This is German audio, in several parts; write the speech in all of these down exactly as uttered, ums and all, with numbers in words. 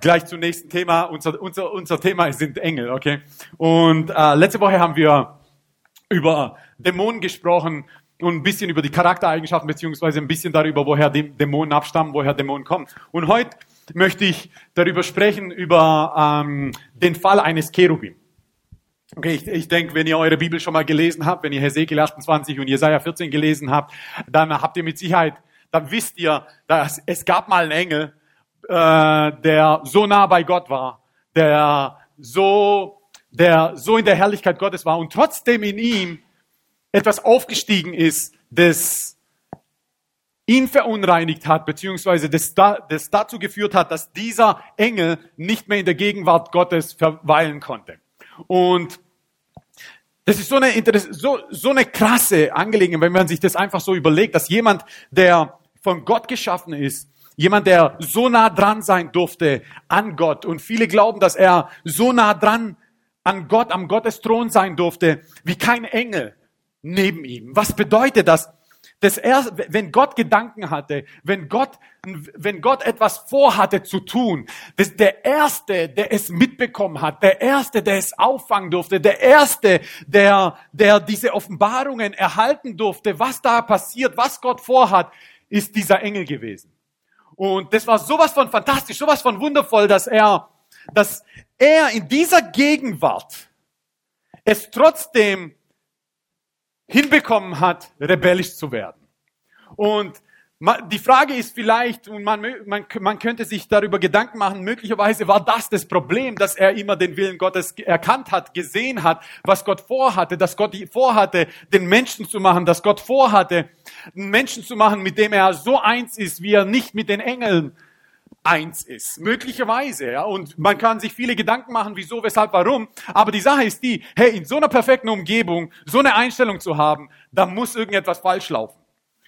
gleich zum nächsten Thema. Unser, unser, unser Thema sind Engel, okay? Und äh, letzte Woche haben wir über Dämonen gesprochen und ein bisschen über die Charaktereigenschaften, beziehungsweise ein bisschen darüber, woher die Dämonen abstammen, woher Dämonen kommen. Und heute möchte ich darüber sprechen, über ähm, den Fall eines Cherubim. Okay, ich, ich denke, wenn ihr eure Bibel schon mal gelesen habt, wenn ihr Hesekiel achtundzwanzig und Jesaja vierzehn gelesen habt, dann habt ihr mit Sicherheit, dann wisst ihr, dass es gab mal einen Engel, äh, der so nah bei Gott war, der so, der so in der Herrlichkeit Gottes war und trotzdem in ihm etwas aufgestiegen ist, das ihn verunreinigt hat, beziehungsweise das, da, das dazu geführt hat, dass dieser Engel nicht mehr in der Gegenwart Gottes verweilen konnte. Und das ist so eine, so, so eine krasse Angelegenheit, wenn man sich das einfach so überlegt, dass jemand, der von Gott geschaffen ist, jemand, der so nah dran sein durfte an Gott, und viele glauben, dass er so nah dran an Gott, am Gottesthron sein durfte, wie kein Engel neben ihm. Was bedeutet das? Das erste, wenn Gott Gedanken hatte, wenn Gott, wenn Gott etwas vorhatte zu tun, das, der Erste, der es mitbekommen hat, der Erste, der es auffangen durfte, der Erste, der, der diese Offenbarungen erhalten durfte, was da passiert, was Gott vorhat, ist dieser Engel gewesen. Und das war sowas von fantastisch, sowas von wundervoll, dass er, dass er in dieser Gegenwart es trotzdem hinbekommen hat, rebellisch zu werden. Und die Frage ist vielleicht, und man, man, man könnte sich darüber Gedanken machen, möglicherweise war das das Problem, dass er immer den Willen Gottes erkannt hat, gesehen hat, was Gott vorhatte, dass Gott vorhatte, den Menschen zu machen, dass Gott vorhatte, einen Menschen zu machen, mit dem er so eins ist, wie er nicht mit den Engeln eins ist. Möglicherweise, ja. Und man kann sich viele Gedanken machen, wieso, weshalb, warum. Aber die Sache ist die, hey, in so einer perfekten Umgebung, so eine Einstellung zu haben, da muss irgendetwas falsch laufen.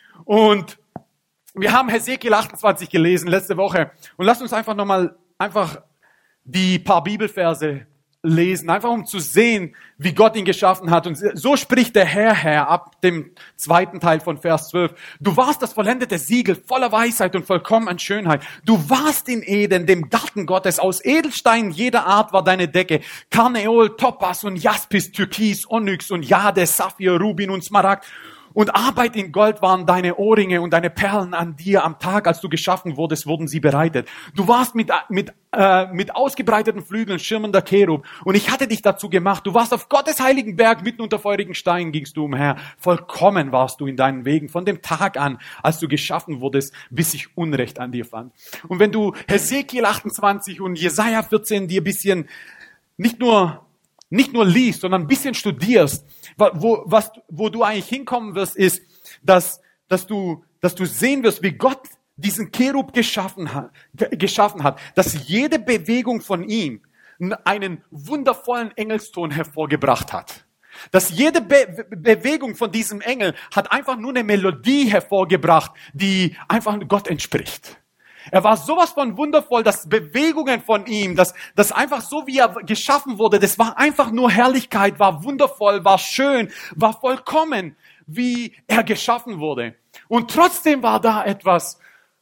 Und wir haben Hesekiel achtundzwanzig gelesen letzte Woche. Und lasst uns einfach nochmal, einfach die paar Bibelverse lesen, einfach um zu sehen, wie Gott ihn geschaffen hat. Und so spricht der Herr, Herr, ab dem zweiten Teil von Vers zwölf. Du warst das vollendete Siegel voller Weisheit und vollkommen an Schönheit. Du warst in Eden, dem Garten Gottes. Aus Edelsteinen jeder Art war deine Decke. Karneol, Topas und Jaspis, Türkis, Onyx und Jade, Saphir, Rubin und Smaragd. Und Arbeit in Gold waren deine Ohrringe und deine Perlen an dir. Am Tag, als du geschaffen wurdest, wurden sie bereitet. Du warst mit, mit, äh, mit ausgebreiteten Flügeln schirmender Cherub. Und ich hatte dich dazu gemacht. Du warst auf Gottes heiligen Berg, mitten unter feurigen Steinen gingst du umher. Vollkommen warst du in deinen Wegen, von dem Tag an, als du geschaffen wurdest, bis ich Unrecht an dir fand. Und wenn du Hesekiel achtundzwanzig und Jesaja vierzehn dir ein bisschen, nicht nur nicht nur liest, sondern ein bisschen studierst, wo, was, wo du eigentlich hinkommen wirst, ist, dass, dass du, dass du sehen wirst, wie Gott diesen Cherub geschaffen hat, geschaffen hat, dass jede Bewegung von ihm einen wundervollen Engelston hervorgebracht hat. Dass jede Be- Bewegung von diesem Engel hat einfach nur eine Melodie hervorgebracht, die einfach Gott entspricht. Er war sowas von wundervoll, dass Bewegungen von ihm, dass das einfach so, wie er geschaffen wurde, das war einfach nur Herrlichkeit, war wundervoll, war schön, war vollkommen, wie er geschaffen wurde. Und trotzdem war da etwas,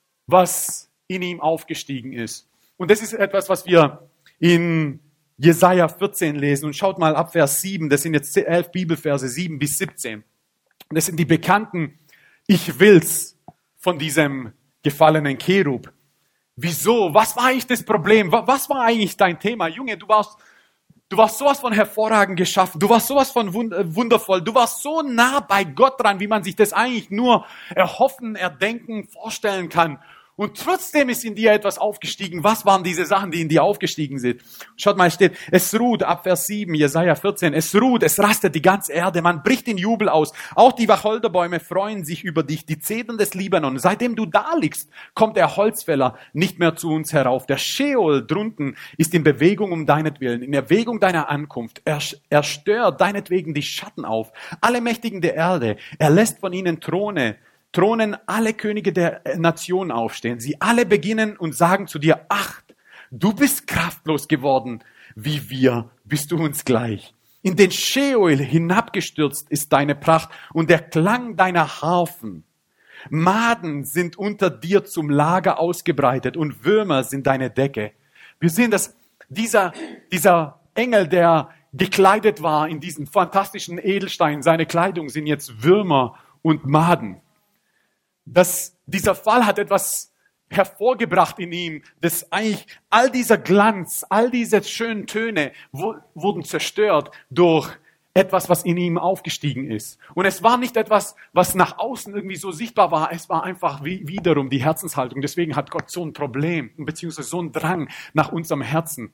was in ihm aufgestiegen ist. Und das ist etwas, was wir in Jesaja vierzehn lesen. Und schaut mal ab Vers sieben, das sind jetzt elf Bibelverse, sieben bis siebzehn. Das sind die bekannten Ich will's von diesem gefallenen Cherub. Wieso? Was war eigentlich das Problem? Was war eigentlich dein Thema? Junge, du warst, du warst sowas von hervorragend geschaffen. Du warst sowas von wundervoll. Du warst so nah bei Gott dran, wie man sich das eigentlich nur erhoffen, erdenken, vorstellen kann. Und trotzdem ist in dir etwas aufgestiegen. Was waren diese Sachen, die in dir aufgestiegen sind? Schaut mal, es steht, es ruht, ab Vers sieben, Jesaja vierzehn, es ruht, es rastet die ganze Erde, man bricht in Jubel aus. Auch die Wacholderbäume freuen sich über dich, die Zedern des Libanon. Seitdem du da liegst, kommt der Holzfäller nicht mehr zu uns herauf. Der Scheol drunten ist in Bewegung um deinetwillen, in Erwägung deiner Ankunft. Er, er stört deinetwegen die Schatten auf. Alle Mächtigen der Erde, er lässt von ihnen Throne, Thronen alle Könige der Nation aufstehen. Sie alle beginnen und sagen zu dir, ach, du bist kraftlos geworden, wie wir, bist du uns gleich. In den Scheol hinabgestürzt ist deine Pracht und der Klang deiner Harfen. Maden sind unter dir zum Lager ausgebreitet und Würmer sind deine Decke. Wir sehen, dass dieser, dieser Engel, der gekleidet war in diesen fantastischen Edelstein, seine Kleidung sind jetzt Würmer und Maden. Das, dieser Fall hat etwas hervorgebracht in ihm, dass eigentlich all dieser Glanz, all diese schönen Töne wo, wurden zerstört durch etwas, was in ihm aufgestiegen ist. Und es war nicht etwas, was nach außen irgendwie so sichtbar war, es war einfach wie, wiederum die Herzenshaltung. Deswegen hat Gott so ein Problem, beziehungsweise so einen Drang nach unserem Herzen.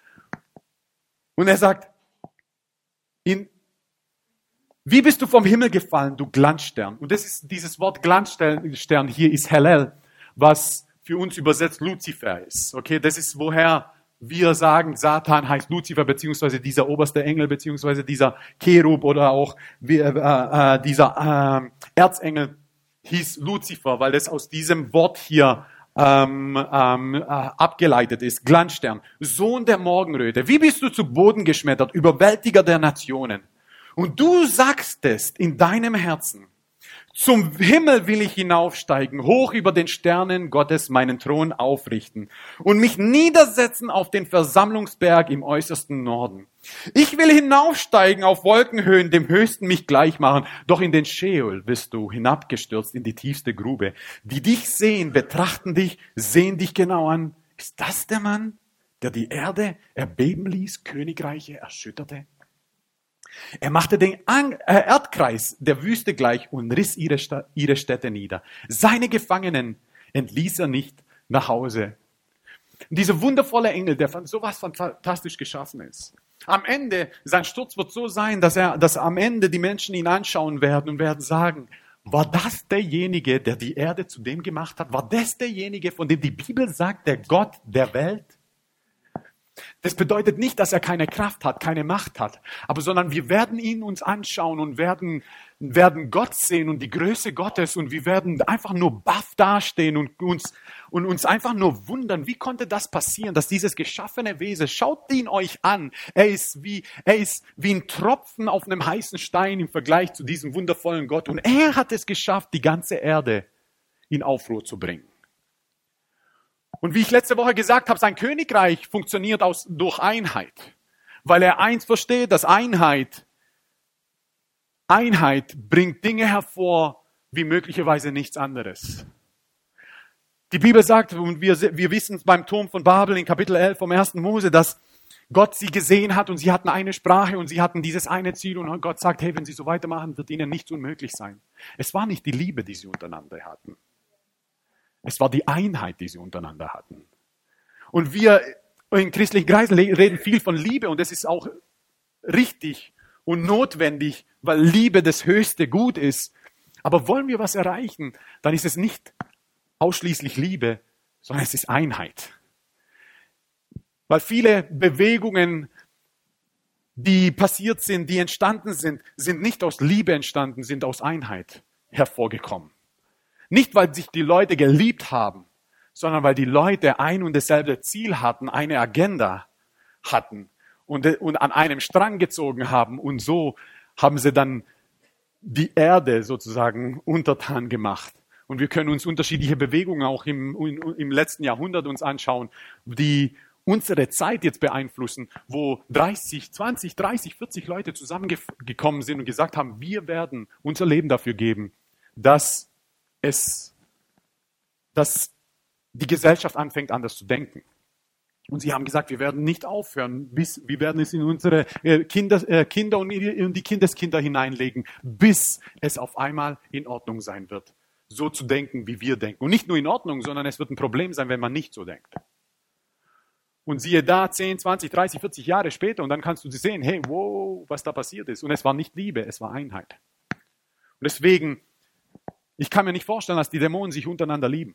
Und er sagt, in, wie bist du vom Himmel gefallen, du Glanzstern? Und das ist, dieses Wort Glanzstern hier ist Hellel, was für uns übersetzt Luzifer ist. Okay, das ist, woher wir sagen, Satan heißt Luzifer, beziehungsweise dieser oberste Engel, beziehungsweise dieser Cherub oder auch äh, äh, dieser äh, Erzengel hieß Luzifer, weil das aus diesem Wort hier ähm, ähm, äh, abgeleitet ist. Glanzstern, Sohn der Morgenröte. Wie bist du zu Boden geschmettert, Überwältiger der Nationen? Und du sagst es in deinem Herzen, zum Himmel will ich hinaufsteigen, hoch über den Sternen Gottes meinen Thron aufrichten und mich niedersetzen auf den Versammlungsberg im äußersten Norden. Ich will hinaufsteigen auf Wolkenhöhen, dem Höchsten mich gleich machen, doch in den Scheol bist du hinabgestürzt in die tiefste Grube. Die dich sehen, betrachten dich, sehen dich genau an. Ist das der Mann, der die Erde erbeben ließ, Königreiche erschütterte? Er machte den Erdkreis der Wüste gleich und riss ihre, Sta- ihre Städte nieder. Seine Gefangenen entließ er nicht nach Hause. Und dieser wundervolle Engel, der sowas fantastisch geschaffen ist. Am Ende, sein Sturz wird so sein, dass er, dass am Ende die Menschen ihn anschauen werden und werden sagen, war das derjenige, der die Erde zu dem gemacht hat? War das derjenige, von dem die Bibel sagt, der Gott der Welt? Das bedeutet nicht, dass er keine Kraft hat, keine Macht hat, aber sondern wir werden ihn uns anschauen und werden, werden Gott sehen und die Größe Gottes und wir werden einfach nur baff dastehen und uns, und uns einfach nur wundern, wie konnte das passieren, dass dieses geschaffene Wesen, schaut ihn euch an, er ist wie, er ist wie ein Tropfen auf einem heißen Stein im Vergleich zu diesem wundervollen Gott und er hat es geschafft, die ganze Erde in Aufruhr zu bringen. Und wie ich letzte Woche gesagt habe, sein Königreich funktioniert aus, durch Einheit. Weil er eins versteht, dass Einheit, Einheit bringt Dinge hervor, wie möglicherweise nichts anderes. Die Bibel sagt, und wir, wir wissen es beim Turm von Babel in Kapitel elf vom ersten Mose, dass Gott sie gesehen hat und sie hatten eine Sprache und sie hatten dieses eine Ziel und Gott sagt, hey, wenn sie so weitermachen, wird ihnen nichts unmöglich sein. Es war nicht die Liebe, die sie untereinander hatten. Es war die Einheit, die sie untereinander hatten. Und wir in christlichen Kreisen reden viel von Liebe und das ist auch richtig und notwendig, weil Liebe das höchste Gut ist. Aber wollen wir was erreichen, dann ist es nicht ausschließlich Liebe, sondern es ist Einheit. Weil viele Bewegungen, die passiert sind, die entstanden sind, sind nicht aus Liebe entstanden, sind aus Einheit hervorgekommen. Nicht, weil sich die Leute geliebt haben, sondern weil die Leute ein und dasselbe Ziel hatten, eine Agenda hatten und, und an einem Strang gezogen haben. Und so haben sie dann die Erde sozusagen untertan gemacht. Und wir können uns unterschiedliche Bewegungen auch im, im letzten Jahrhundert uns anschauen, die unsere Zeit jetzt beeinflussen, wo dreißig, zwanzig, dreißig, vierzig Leute zusammengekommen sind und gesagt haben, wir werden unser Leben dafür geben, dass es, dass die Gesellschaft anfängt, anders zu denken. Und sie haben gesagt, wir werden nicht aufhören, bis, wir werden es in unsere Kinder, äh, Kinder und in die Kindeskinder hineinlegen, bis es auf einmal in Ordnung sein wird, so zu denken, wie wir denken. Und nicht nur in Ordnung, sondern es wird ein Problem sein, wenn man nicht so denkt. Und siehe da, zehn, zwanzig, dreißig, vierzig Jahre später, und dann kannst du sehen, hey, wow, was da passiert ist. Und es war nicht Liebe, es war Einheit. Und deswegen, ich kann mir nicht vorstellen, dass die Dämonen sich untereinander lieben.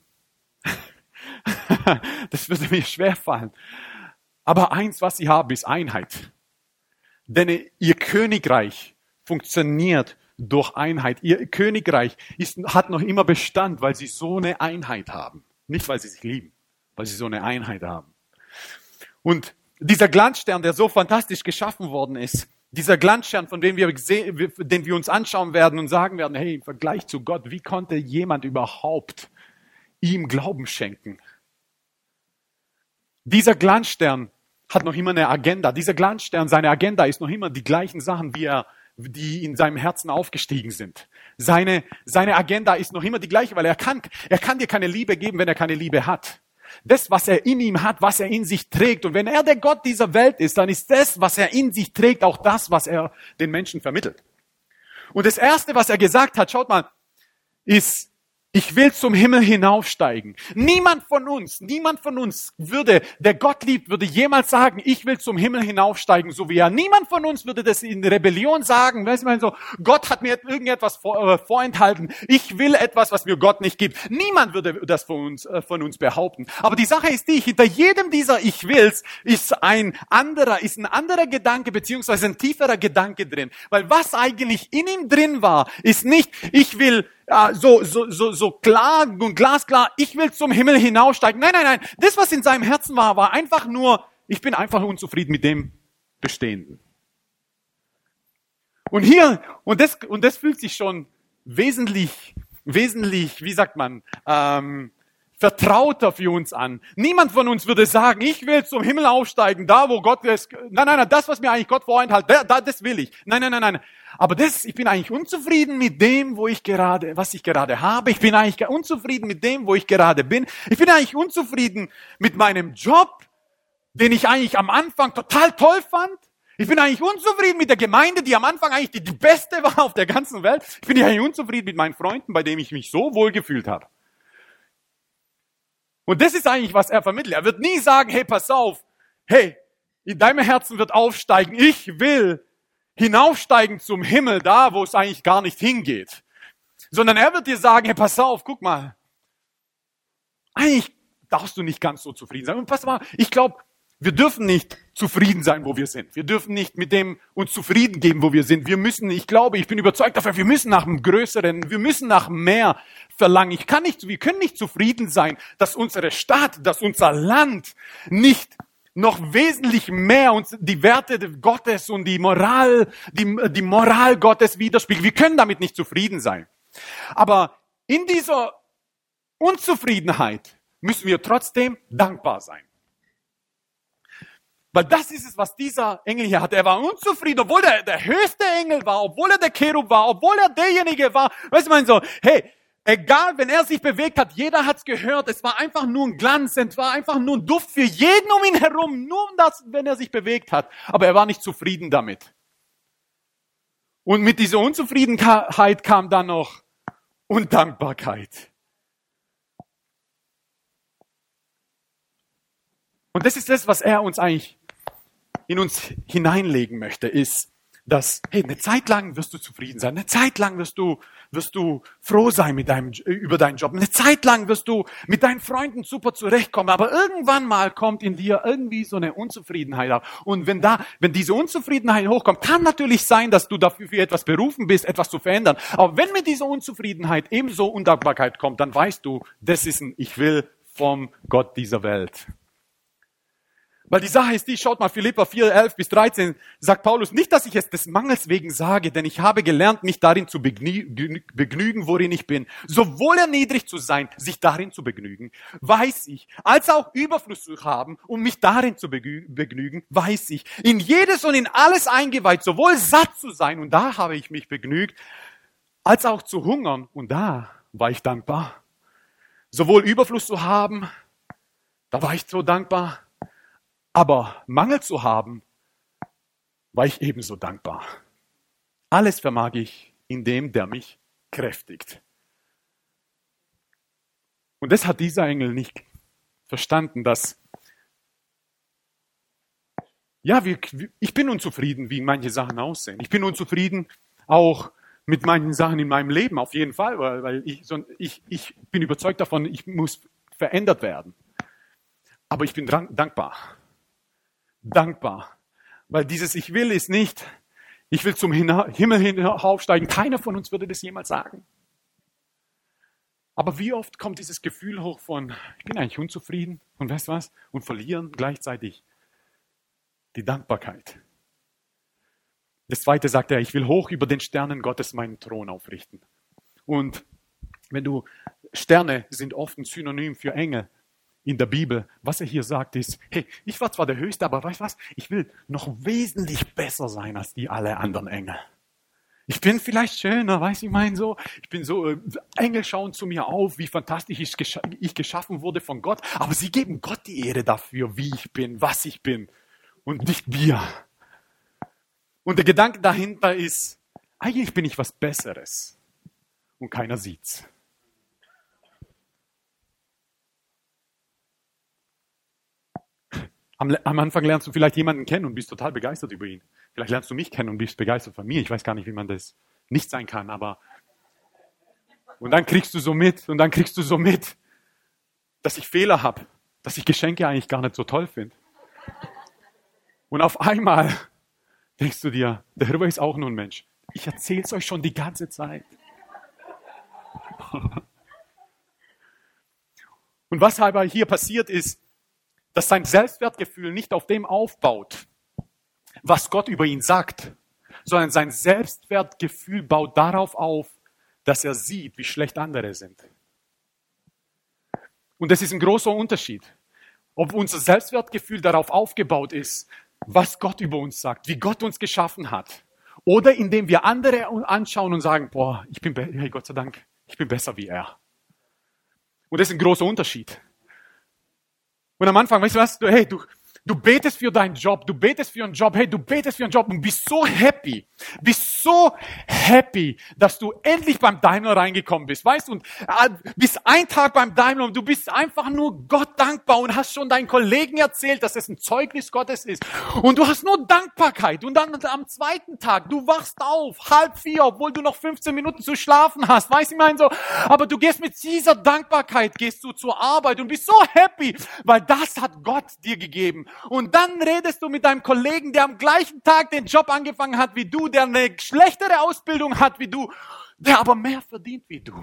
Das würde mir schwerfallen. Aber eins, was sie haben, ist Einheit. Denn ihr Königreich funktioniert durch Einheit. Ihr Königreich ist, hat noch immer Bestand, weil sie so eine Einheit haben. Nicht, weil sie sich lieben, weil sie so eine Einheit haben. Und dieser Glanzstern, der so fantastisch geschaffen worden ist, dieser Glanzstern, von dem wir, den wir uns anschauen werden und sagen werden, hey, im Vergleich zu Gott, wie konnte jemand überhaupt ihm Glauben schenken? Dieser Glanzstern hat noch immer eine Agenda. Dieser Glanzstern, seine Agenda ist noch immer die gleichen Sachen, wie er, die in seinem Herzen aufgestiegen sind. Seine, seine Agenda ist noch immer die gleiche, weil er kann, er kann dir keine Liebe geben, wenn er keine Liebe hat. Das, was er in ihm hat, was er in sich trägt. Und wenn er der Gott dieser Welt ist, dann ist das, was er in sich trägt, auch das, was er den Menschen vermittelt. Und das Erste, was er gesagt hat, schaut mal, ist, ich will zum Himmel hinaufsteigen. Niemand von uns, niemand von uns würde, der Gott liebt, würde jemals sagen, ich will zum Himmel hinaufsteigen, so wie er. Niemand von uns würde das in Rebellion sagen. Weißt du, so, Gott hat mir irgendetwas vor, äh, vorenthalten. Ich will etwas, was mir Gott nicht gibt. Niemand würde das von uns, äh, von uns behaupten. Aber die Sache ist die, hinter jedem dieser Ich Wills ist ein anderer, ist ein anderer Gedanke, beziehungsweise ein tieferer Gedanke drin. Weil was eigentlich in ihm drin war, ist nicht, ich will Ja, so, so, so, so klar und glasklar, ich will zum Himmel hinaufsteigen. Nein, nein, nein. Das, was in seinem Herzen war, war einfach nur, ich bin einfach unzufrieden mit dem Bestehenden. Und hier, und das, und das fühlt sich schon wesentlich, wesentlich, wie sagt man, ähm, vertrauter für uns an. Niemand von uns würde sagen, ich will zum Himmel aufsteigen, da wo Gott ist. Nein, nein, nein, das, was mir eigentlich Gott vorenthält, da, da, das will ich. Nein, nein, nein, nein. Aber das, ich bin eigentlich unzufrieden mit dem, wo ich gerade, was ich gerade habe. Ich bin eigentlich unzufrieden mit dem, wo ich gerade bin. Ich bin eigentlich unzufrieden mit meinem Job, den ich eigentlich am Anfang total toll fand. Ich bin eigentlich unzufrieden mit der Gemeinde, die am Anfang eigentlich die, die beste war auf der ganzen Welt. Ich bin eigentlich unzufrieden mit meinen Freunden, bei denen ich mich so wohl gefühlt habe. Und das ist eigentlich, was er vermittelt. Er wird nie sagen, hey, pass auf, hey, in deinem Herzen wird aufsteigen, ich will hinaufsteigen zum Himmel, da wo es eigentlich gar nicht hingeht. Sondern er wird dir sagen, hey, pass auf, guck mal, eigentlich darfst du nicht ganz so zufrieden sein. Und pass mal, ich glaube, wir dürfen nicht zufrieden sein, wo wir sind. Wir dürfen nicht mit dem uns zufrieden geben, wo wir sind. Wir müssen, ich glaube, ich bin überzeugt davon, wir müssen nach einem Größeren, wir müssen nach mehr verlangen. Ich kann nicht, wir können nicht zufrieden sein, dass unsere Stadt, dass unser Land nicht noch wesentlich mehr uns die Werte Gottes und die Moral, die, die Moral Gottes widerspiegelt. Wir können damit nicht zufrieden sein. Aber in dieser Unzufriedenheit müssen wir trotzdem dankbar sein. Weil das ist es, was dieser Engel hier hatte. Er war unzufrieden, obwohl er der höchste Engel war, obwohl er der Cherub war, obwohl er derjenige war. Weißt du, mein so, hey, egal, wenn er sich bewegt hat, jeder hat's gehört. Es war einfach nur ein Glanz, es war einfach nur ein Duft für jeden um ihn herum, nur das, wenn er sich bewegt hat. Aber er war nicht zufrieden damit. Und mit dieser Unzufriedenheit kam dann noch Undankbarkeit. Und das ist das, was er uns eigentlich in uns hineinlegen möchte, ist, dass, hey, eine Zeit lang wirst du zufrieden sein, eine Zeit lang wirst du, wirst du froh sein mit deinem, über deinen Job, eine Zeit lang wirst du mit deinen Freunden super zurechtkommen, aber irgendwann mal kommt in dir irgendwie so eine Unzufriedenheit auf. Und wenn da, wenn diese Unzufriedenheit hochkommt, kann natürlich sein, dass du dafür für etwas berufen bist, etwas zu verändern. Aber wenn mit dieser Unzufriedenheit ebenso Undankbarkeit kommt, dann weißt du, das ist ein Ich will vom Gott dieser Welt. Weil die Sache ist die, schaut mal, Philipper vier, elf bis dreizehn, sagt Paulus, nicht, dass ich es des Mangels wegen sage, denn ich habe gelernt, mich darin zu begnügen, worin ich bin. Sowohl erniedrigt zu sein, sich darin zu begnügen, weiß ich, als auch Überfluss zu haben, um mich darin zu begnügen, weiß ich. In jedes und in alles eingeweiht, sowohl satt zu sein, und da habe ich mich begnügt, als auch zu hungern, und da war ich dankbar. Sowohl Überfluss zu haben, da war ich so dankbar, aber Mangel zu haben, war ich ebenso dankbar. Alles vermag ich in dem, der mich kräftigt. Und das hat dieser Engel nicht verstanden, dass, ja, wir, ich bin unzufrieden, wie manche Sachen aussehen. Ich bin unzufrieden auch mit manchen Sachen in meinem Leben, auf jeden Fall, weil, weil ich, so, ich, ich bin überzeugt davon, ich muss verändert werden. Aber ich bin dran, dankbar. Dankbar. Weil dieses Ich will ist nicht, ich will zum Himmel hinaufsteigen. Keiner von uns würde das jemals sagen. Aber wie oft kommt dieses Gefühl hoch von, ich bin eigentlich unzufrieden und weißt du was? Und verlieren gleichzeitig die Dankbarkeit. Das zweite sagt er, ich will hoch über den Sternen Gottes meinen Thron aufrichten. Und wenn du, Sterne sind oft ein Synonym für Engel. in der Bibel. Was er hier sagt ist, hey, ich war zwar der Höchste, aber weißt du was? Ich will noch wesentlich besser sein als die alle anderen Engel. Ich bin vielleicht schöner, weißt du, ich meine so, ich bin so, äh, Engel schauen zu mir auf, wie fantastisch ich, gescha- ich geschaffen wurde von Gott, aber sie geben Gott die Ehre dafür, wie ich bin, was ich bin und nicht mir. Und der Gedanke dahinter ist, eigentlich bin ich was Besseres und keiner sieht's. Am, am Anfang lernst du vielleicht jemanden kennen und bist total begeistert über ihn. Vielleicht lernst du mich kennen und bist begeistert von mir. Ich weiß gar nicht, wie man das nicht sein kann, aber und dann kriegst du so mit und dann kriegst du so mit, dass ich Fehler habe, dass ich Geschenke eigentlich gar nicht so toll finde. Und auf einmal denkst du dir, der Hirwe ist auch nur ein Mensch. Ich erzähle es euch schon die ganze Zeit. Und was aber hier passiert ist, dass sein Selbstwertgefühl nicht auf dem aufbaut, was Gott über ihn sagt, sondern sein Selbstwertgefühl baut darauf auf, dass er sieht, wie schlecht andere sind. Und das ist ein großer Unterschied. Ob unser Selbstwertgefühl darauf aufgebaut ist, was Gott über uns sagt, wie Gott uns geschaffen hat, oder indem wir andere anschauen und sagen, boah, ich bin, be- hey, Gott sei Dank, ich bin besser wie er. Und das ist ein großer Unterschied. Und am Anfang, weißt du was, du, hey, du, du betest für deinen Job, du betest für einen Job, hey, du betest für einen Job und bist so happy, bist so happy, dass du endlich beim Daimler reingekommen bist, weißt du, und äh, bist ein Tag beim Daimler und du bist einfach nur Gott dankbar und hast schon deinen Kollegen erzählt, dass es ein Zeugnis Gottes ist und du hast nur Dankbarkeit und dann am zweiten Tag, du wachst auf, halb vier, obwohl du noch fünfzehn Minuten zu schlafen hast, weißt du, ich meine so, aber du gehst mit dieser Dankbarkeit, gehst du zur Arbeit und bist so happy, weil das hat Gott dir gegeben. Und dann redest du mit deinem Kollegen, der am gleichen Tag den Job angefangen hat wie du, der eine schlechtere Ausbildung hat wie du, der aber mehr verdient wie du.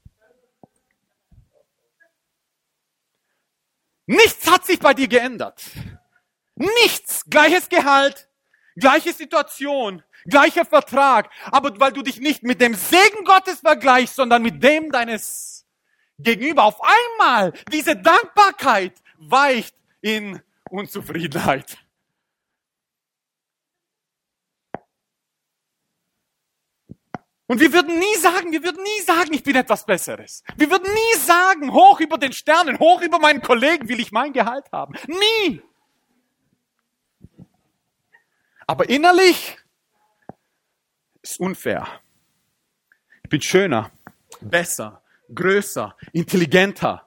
Nichts hat sich bei dir geändert. Nichts. Gleiches Gehalt, gleiche Situation, gleicher Vertrag. Aber weil du dich nicht mit dem Segen Gottes vergleichst, sondern mit dem deines Gegenüber. Auf einmal diese Dankbarkeit weicht in Unzufriedenheit. Und wir würden nie sagen, wir würden nie sagen, ich bin etwas Besseres. Wir würden nie sagen, hoch über den Sternen, hoch über meinen Kollegen will ich mein Gehalt haben. Nie. Aber innerlich ist unfair. Ich bin schöner, besser, größer, intelligenter.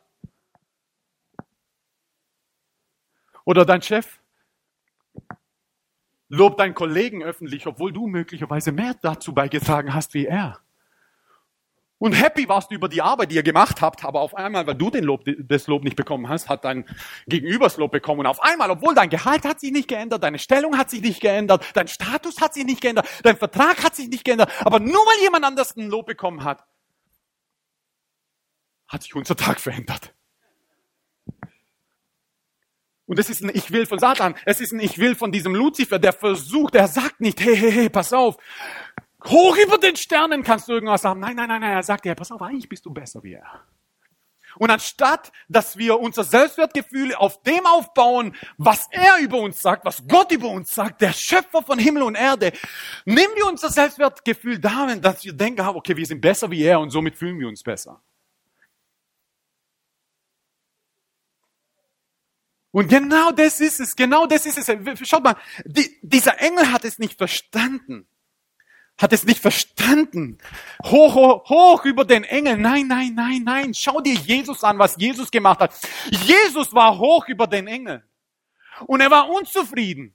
Oder dein Chef lobt deinen Kollegen öffentlich, obwohl du möglicherweise mehr dazu beigetragen hast wie er. Und happy warst du über die Arbeit, die ihr gemacht habt, aber auf einmal, weil du den Lob, das Lob nicht bekommen hast, hat dein Gegenüber das Lob bekommen. Und auf einmal, obwohl dein Gehalt hat sich nicht geändert, deine Stellung hat sich nicht geändert, dein Status hat sich nicht geändert, dein Vertrag hat sich nicht geändert, aber nur weil jemand anders ein Lob bekommen hat, hat sich unser Tag verändert. Und es ist ein Ich will von Satan. Es ist ein Ich will von diesem Luzifer, der versucht, der sagt nicht, hey, hey, hey, pass auf. Hoch über den Sternen kannst du irgendwas sagen. Nein, nein, nein, nein. Er sagt, ja, pass auf, eigentlich bist du besser wie er. Und anstatt, dass wir unser Selbstwertgefühl auf dem aufbauen, was er über uns sagt, was Gott über uns sagt, der Schöpfer von Himmel und Erde, nehmen wir unser Selbstwertgefühl darin, dass wir denken, okay, wir sind besser wie er und somit fühlen wir uns besser. Und genau das ist es, genau das ist es. Schaut mal, die, dieser Engel hat es nicht verstanden. Hat es nicht verstanden. Hoch, hoch, hoch über den Engel. Nein, nein, nein, nein. Schau dir Jesus an, was Jesus gemacht hat. Jesus war hoch über den Engel. Und er war unzufrieden.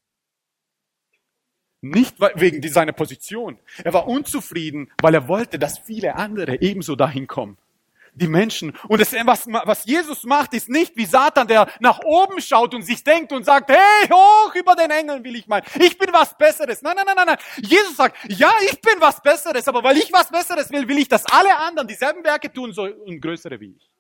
Nicht wegen seiner Position. Er war unzufrieden, weil er wollte, dass viele andere ebenso dahin kommen. Die Menschen. Und das, was, was Jesus macht, ist nicht wie Satan, der nach oben schaut und sich denkt und sagt, hey, hoch über den Engeln will ich meinen. Ich bin was Besseres. Nein, nein, nein, nein, nein. Jesus sagt, ja, ich bin was Besseres, aber weil ich was Besseres will, will ich, dass alle anderen dieselben Werke tun so, und größere wie ich.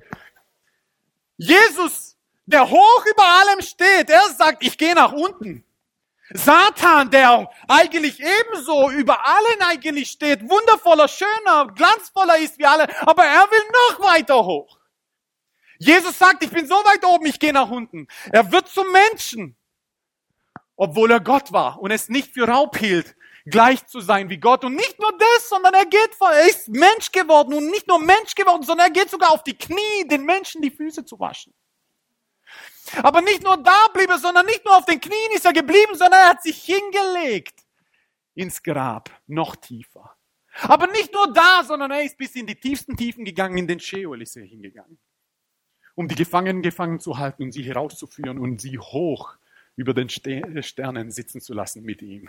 Jesus, der hoch über allem steht, er sagt, ich gehe nach unten. Satan, der eigentlich ebenso über allen eigentlich steht, wundervoller, schöner, glanzvoller ist wie alle, aber er will noch weiter hoch. Jesus sagt, ich bin so weit oben, ich gehe nach unten. Er wird zum Menschen, obwohl er Gott war und es nicht für Raub hielt, gleich zu sein wie Gott. Und nicht nur das, sondern er geht vor, er ist Mensch geworden und nicht nur Mensch geworden, sondern er geht sogar auf die Knie, den Menschen die Füße zu waschen. Aber nicht nur da blieb er, sondern nicht nur auf den Knien ist er geblieben, sondern er hat sich hingelegt ins Grab, noch tiefer. Aber nicht nur da, sondern er ist bis in die tiefsten Tiefen gegangen, in den Scheol ist er hingegangen, um die Gefangenen gefangen zu halten und sie herauszuführen und sie hoch über den Sternen sitzen zu lassen mit ihm.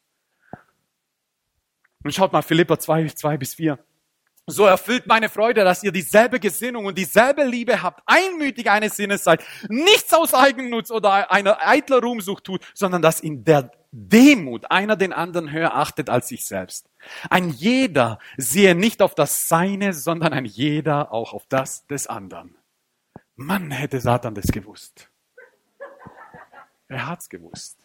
Und schaut mal, Philipper zwei, zwei bis vier. So erfüllt meine Freude, dass ihr dieselbe Gesinnung und dieselbe Liebe habt, einmütig eines Sinnes seid, nichts aus Eigennutz oder einer eitler Ruhmsucht tut, sondern dass in der Demut einer den anderen höher achtet als sich selbst. Ein jeder sehe nicht auf das Seine, sondern ein jeder auch auf das des anderen. Mann, hätte Satan das gewusst. Er hat's gewusst.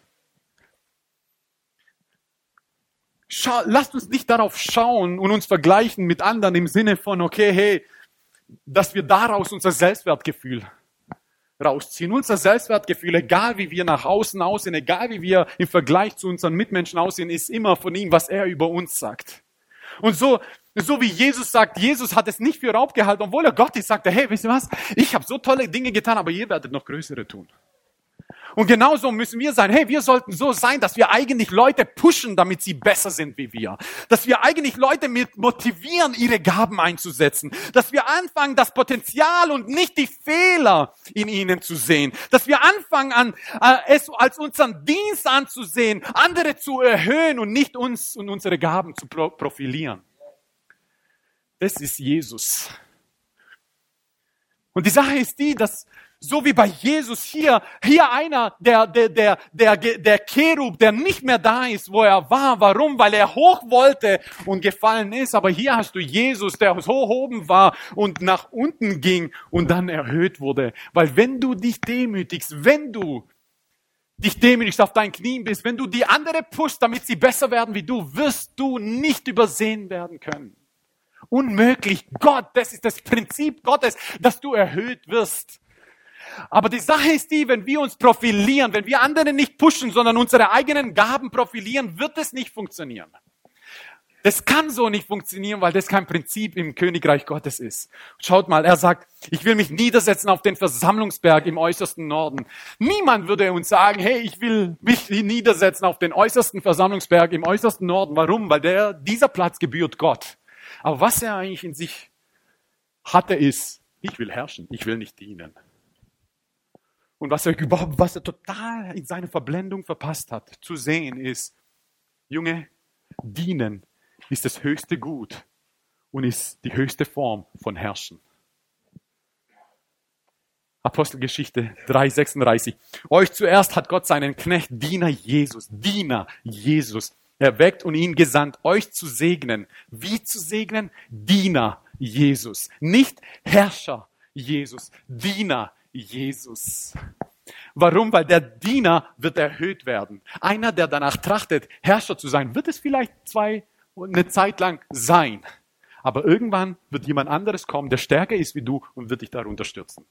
Schau, lasst uns nicht darauf schauen und uns vergleichen mit anderen im Sinne von, okay, hey, dass wir daraus unser Selbstwertgefühl rausziehen. Unser Selbstwertgefühl, egal wie wir nach außen aussehen, egal wie wir im Vergleich zu unseren Mitmenschen aussehen, ist immer von ihm, was er über uns sagt. Und so, so wie Jesus sagt, Jesus hat es nicht für Raub gehalten, obwohl er Gott ist, sagt er, hey, wisst ihr was, ich habe so tolle Dinge getan, aber ihr werdet noch größere tun. Und genauso müssen wir sein. Hey, wir sollten so sein, dass wir eigentlich Leute pushen, damit sie besser sind wie wir. Dass wir eigentlich Leute mit motivieren, ihre Gaben einzusetzen. Dass wir anfangen, das Potenzial und nicht die Fehler in ihnen zu sehen. Dass wir anfangen, an, äh, es als unseren Dienst anzusehen, andere zu erhöhen und nicht uns und unsere Gaben zu pro- profilieren. Das ist Jesus. Und die Sache ist die, dass so wie bei Jesus hier, hier einer, der, der, der, der, der Cherub, der nicht mehr da ist, wo er war. Warum? Weil er hoch wollte und gefallen ist. Aber hier hast du Jesus, der so oben war und nach unten ging und dann erhöht wurde. Weil wenn du dich demütigst, wenn du dich demütigst, auf deinen Knien bist, wenn du die andere pushst, damit sie besser werden wie du, wirst du nicht übersehen werden können. Unmöglich. Gott, das ist das Prinzip Gottes, dass du erhöht wirst. Aber die Sache ist die, wenn wir uns profilieren, wenn wir andere nicht pushen, sondern unsere eigenen Gaben profilieren, wird es nicht funktionieren. Das kann so nicht funktionieren, weil das kein Prinzip im Königreich Gottes ist. Schaut mal, er sagt, ich will mich niedersetzen auf den Versammlungsberg im äußersten Norden. Niemand würde uns sagen, hey, ich will mich niedersetzen auf den äußersten Versammlungsberg im äußersten Norden. Warum? Weil der, dieser Platz gebührt Gott. Aber was er eigentlich in sich hatte, ist, ich will herrschen, ich will nicht dienen. Und was er überhaupt, was er total in seiner Verblendung verpasst hat, zu sehen ist, Junge, dienen ist das höchste Gut und ist die höchste Form von Herrschen. Apostelgeschichte drei sechsunddreißig. Euch zuerst hat Gott seinen Knecht, Diener Jesus, Diener Jesus, erweckt und ihn gesandt, euch zu segnen. Wie zu segnen? Diener Jesus. Nicht Herrscher Jesus, Diener Jesus. Warum? Weil der Diener wird erhöht werden. Einer, der danach trachtet, Herrscher zu sein, wird es vielleicht zwei, eine Zeit lang sein. Aber irgendwann wird jemand anderes kommen, der stärker ist wie du und wird dich darunter stürzen.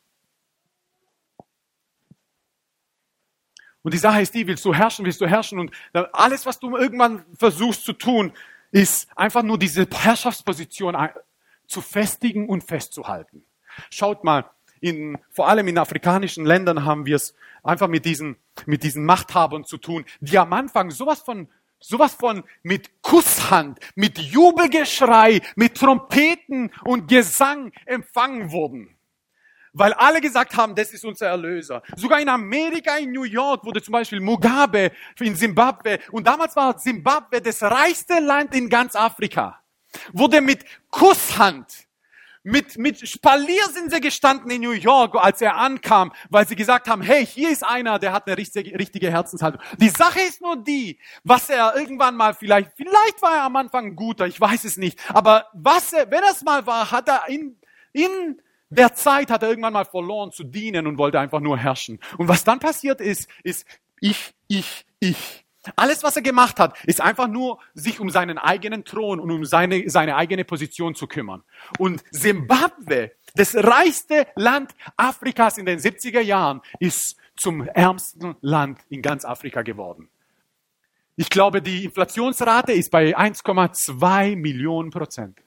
Und die Sache ist die, willst du herrschen, willst du herrschen und alles, was du irgendwann versuchst zu tun, ist einfach nur diese Herrschaftsposition zu festigen und festzuhalten. Schaut mal, in, vor allem in afrikanischen Ländern haben wir es einfach mit diesen, mit diesen Machthabern zu tun, die am Anfang sowas von, sowas von mit Kusshand, mit Jubelgeschrei, mit Trompeten und Gesang empfangen wurden. Weil alle gesagt haben, das ist unser Erlöser. Sogar in Amerika, in New York, wurde zum Beispiel Mugabe in Zimbabwe, und damals war Zimbabwe das reichste Land in ganz Afrika, wurde mit Kusshand, mit, mit Spalier sind sie gestanden in New York, als er ankam, weil sie gesagt haben, hey, hier ist einer, der hat eine richtige, richtige Herzenshaltung. Die Sache ist nur die, was er irgendwann mal vielleicht, vielleicht war er am Anfang ein guter, ich weiß es nicht, aber was er, wenn er es mal war, hat er in, in der Zeit hat er irgendwann mal verloren zu dienen und wollte einfach nur herrschen. Und was dann passiert ist, ist ich, ich, ich. Alles, was er gemacht hat, ist einfach nur, sich um seinen eigenen Thron und um seine, seine eigene Position zu kümmern. Und Zimbabwe Das reichste Land Afrikas in den siebziger Jahren ist zum ärmsten Land in ganz Afrika geworden. Ich glaube, die Inflationsrate ist bei eins Komma zwei Millionen Prozent.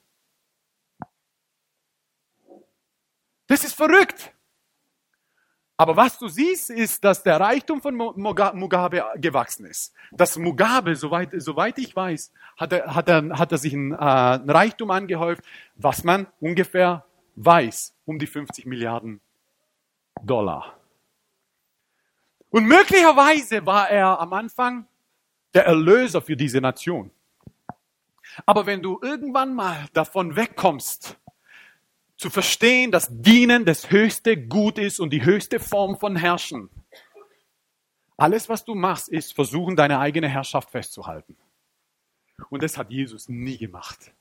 Das ist verrückt. Aber was du siehst, ist, dass der Reichtum von Mugabe gewachsen ist. Dass Mugabe, soweit, soweit ich weiß, hat er, hat er, hat er sich ein, äh, ein Reichtum angehäuft, was man ungefähr weiß, um die fünfzig Milliarden Dollar. Und möglicherweise war er am Anfang der Erlöser für diese Nation. Aber wenn du irgendwann mal davon wegkommst, zu verstehen, dass Dienen das höchste Gut ist und die höchste Form von Herrschen. Alles, was du machst, ist versuchen, deine eigene Herrschaft festzuhalten. Und das hat Jesus nie gemacht.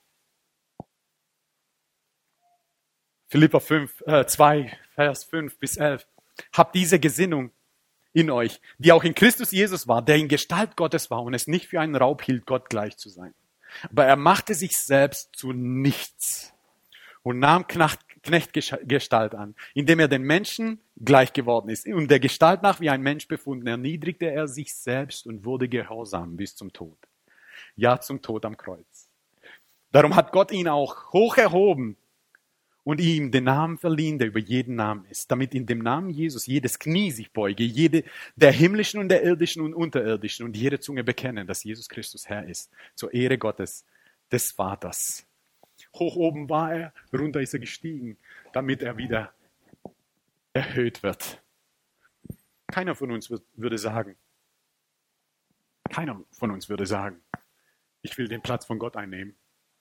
Philipper fünf, äh, zwei, Vers fünf bis elf. Habt diese Gesinnung in euch, die auch in Christus Jesus war, der in Gestalt Gottes war und es nicht für einen Raub hielt, Gott gleich zu sein. Aber er machte sich selbst zu nichts und nahm Knechtgestalt an, indem er den Menschen gleich geworden ist. Und der Gestalt nach wie ein Mensch befunden, erniedrigte er sich selbst und wurde gehorsam bis zum Tod. Ja, zum Tod am Kreuz. Darum hat Gott ihn auch hoch erhoben und ihm den Namen verliehen, der über jeden Namen ist, damit in dem Namen Jesus jedes Knie sich beuge, jede der himmlischen und der irdischen und unterirdischen und jede Zunge bekennen, dass Jesus Christus Herr ist, zur Ehre Gottes, des Vaters. Hoch oben war er, runter ist er gestiegen, damit er wieder erhöht wird. Keiner von uns würde sagen, keiner von uns würde sagen, ich will den Platz von Gott einnehmen.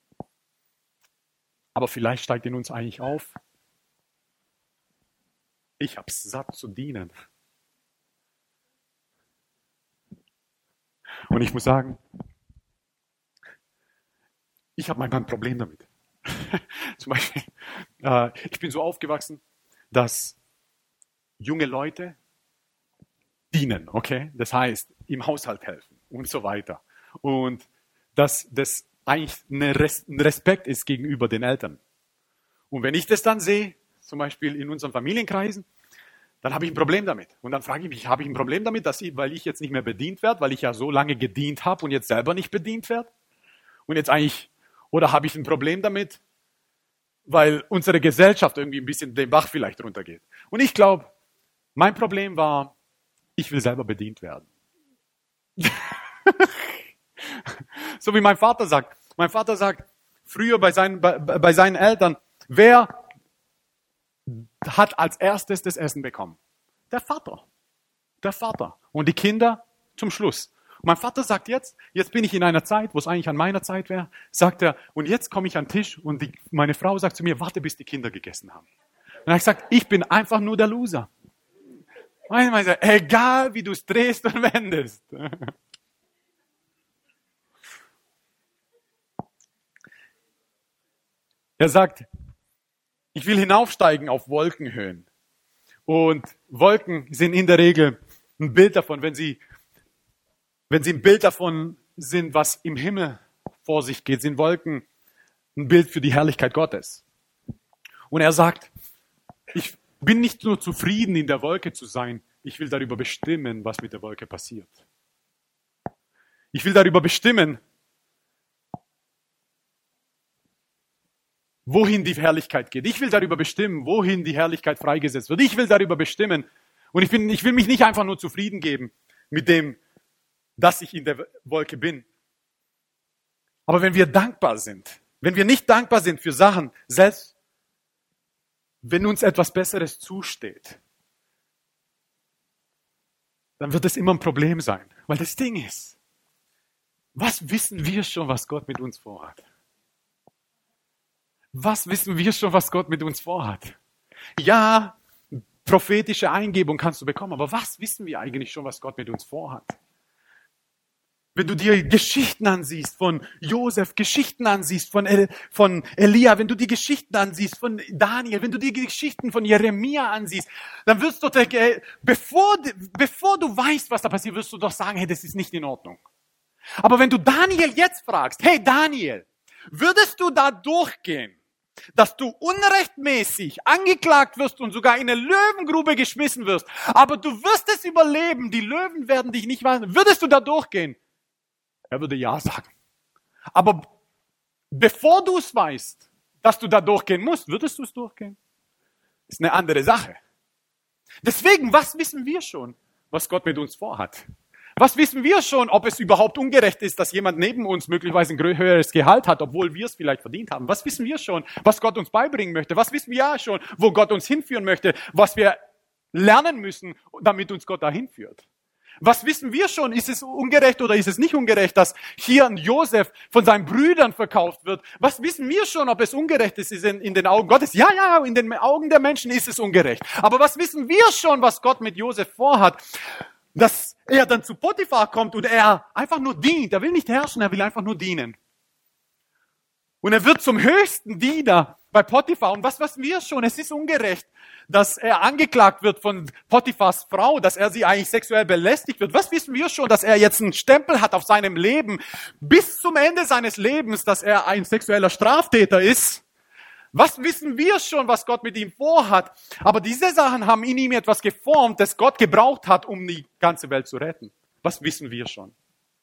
Aber vielleicht steigt in uns eigentlich auf, ich hab's satt zu dienen. Und ich muss sagen, ich habe manchmal ein Problem damit. Zum Beispiel, äh, ich bin so aufgewachsen, dass junge Leute dienen, okay? Das heißt, im Haushalt helfen und so weiter. Und dass das eigentlich ein Respekt ist gegenüber den Eltern. Und wenn ich das dann sehe, zum Beispiel in unseren Familienkreisen, dann habe ich ein Problem damit. Und dann frage ich mich, habe ich ein Problem damit, dass ich, weil ich jetzt nicht mehr bedient werde, weil ich ja so lange gedient habe und jetzt selber nicht bedient werde? Und jetzt eigentlich Oder habe ich ein Problem damit, weil unsere Gesellschaft irgendwie ein bisschen den Bach vielleicht runtergeht? Und ich glaube, mein Problem war, ich will selber bedient werden. So wie mein Vater sagt. Mein Vater sagt, früher bei seinen, bei, bei seinen Eltern, wer hat als erstes das Essen bekommen? Der Vater. Der Vater. Und die Kinder zum Schluss. Mein Vater sagt jetzt, jetzt bin ich in einer Zeit, wo es eigentlich an meiner Zeit wäre, sagt er, und jetzt komme ich an den Tisch und die, meine Frau sagt zu mir, warte, bis die Kinder gegessen haben. Und dann habe ich gesagt, ich bin einfach nur der Loser. Manchmal sagt er, egal wie du es drehst und wendest. Er sagt, ich will hinaufsteigen auf Wolkenhöhen. Und Wolken sind in der Regel ein Bild davon, wenn sie Wenn sie ein Bild davon sind, was im Himmel vor sich geht, sind Wolken ein Bild für die Herrlichkeit Gottes. Und er sagt, ich bin nicht nur zufrieden, in der Wolke zu sein, ich will darüber bestimmen, was mit der Wolke passiert. Ich will darüber bestimmen, wohin die Herrlichkeit geht. Ich will darüber bestimmen, wohin die Herrlichkeit freigesetzt wird. Ich will darüber bestimmen. Und ich, bin, ich will mich nicht einfach nur zufrieden geben mit dem, dass ich in der Wolke bin. Aber wenn wir dankbar sind, wenn wir nicht dankbar sind für Sachen, selbst wenn uns etwas Besseres zusteht, dann wird es immer ein Problem sein. Weil das Ding ist, was wissen wir schon, was Gott mit uns vorhat? Was wissen wir schon, was Gott mit uns vorhat? Ja, prophetische Eingebung kannst du bekommen, aber was wissen wir eigentlich schon, was Gott mit uns vorhat? Wenn du dir Geschichten ansiehst von Josef, Geschichten ansiehst von, El, von Elia, wenn du die Geschichten ansiehst von Daniel, wenn du die Geschichten von Jeremia ansiehst, dann wirst du, bevor, bevor du weißt, was da passiert, wirst du doch sagen, hey, das ist nicht in Ordnung. Aber wenn du Daniel jetzt fragst, hey Daniel, würdest du da durchgehen, dass du unrechtmäßig angeklagt wirst und sogar in eine Löwengrube geschmissen wirst, aber du wirst es überleben, die Löwen werden dich nicht weinen, würdest du da durchgehen? Er würde ja sagen. Aber bevor du es weißt, dass du da durchgehen musst, würdest du es durchgehen? Das ist eine andere Sache. Deswegen, was wissen wir schon, was Gott mit uns vorhat? Was wissen wir schon, ob es überhaupt ungerecht ist, dass jemand neben uns möglicherweise ein höheres Gehalt hat, obwohl wir es vielleicht verdient haben? Was wissen wir schon, was Gott uns beibringen möchte? Was wissen wir ja schon, wo Gott uns hinführen möchte, was wir lernen müssen, damit uns Gott dahin führt? Was wissen wir schon? Ist es ungerecht oder ist es nicht ungerecht, dass hier ein Josef von seinen Brüdern verkauft wird? Was wissen wir schon, ob es ungerecht ist in, in den Augen Gottes? Ja, ja, in den Augen der Menschen ist es ungerecht. Aber was wissen wir schon, was Gott mit Josef vorhat? Dass er dann zu Potiphar kommt und er einfach nur dient. Er will nicht herrschen, er will einfach nur dienen. Und er wird zum höchsten Diener bei Potiphar. Und was wissen wir schon? Es ist ungerecht, dass er angeklagt wird von Potiphars Frau, dass er sie eigentlich sexuell belästigt wird. Was wissen wir schon? Dass er jetzt einen Stempel hat auf seinem Leben bis zum Ende seines Lebens, dass er ein sexueller Straftäter ist. Was wissen wir schon, was Gott mit ihm vorhat? Aber diese Sachen haben in ihm etwas geformt, das Gott gebraucht hat, um die ganze Welt zu retten. Was wissen wir schon?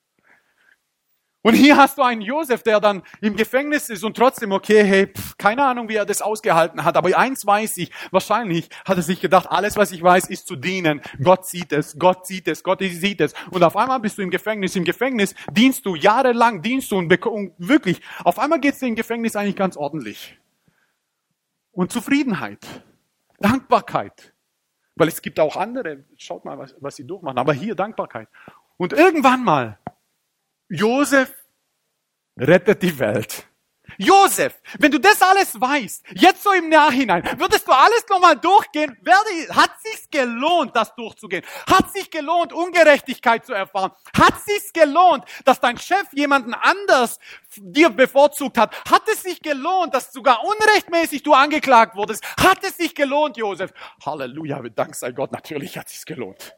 Und hier hast du einen Josef, der dann im Gefängnis ist und trotzdem, okay, hey, pff, keine Ahnung, wie er das ausgehalten hat. Aber eins weiß ich, wahrscheinlich hat er sich gedacht, alles, was ich weiß, ist zu dienen. Gott sieht es, Gott sieht es, Gott sieht es. Und auf einmal bist du im Gefängnis. Im Gefängnis dienst du, jahrelang dienst du und, bek- und wirklich, auf einmal geht es dir im Gefängnis eigentlich ganz ordentlich. Und Zufriedenheit, Dankbarkeit. Weil es gibt auch andere, schaut mal, was, was sie durchmachen. Aber hier Dankbarkeit. Und irgendwann mal, Josef rettet die Welt. Josef, wenn du das alles weißt, jetzt so im Nachhinein, würdest du alles nochmal durchgehen? Werde, hat sich's gelohnt, das durchzugehen? Hat sich gelohnt, Ungerechtigkeit zu erfahren? Hat sich's gelohnt, dass dein Chef jemanden anders dir bevorzugt hat? Hat es sich gelohnt, dass sogar unrechtmäßig du angeklagt wurdest? Hat es sich gelohnt, Josef? Halleluja, Dank sei Gott, natürlich hat sich's gelohnt.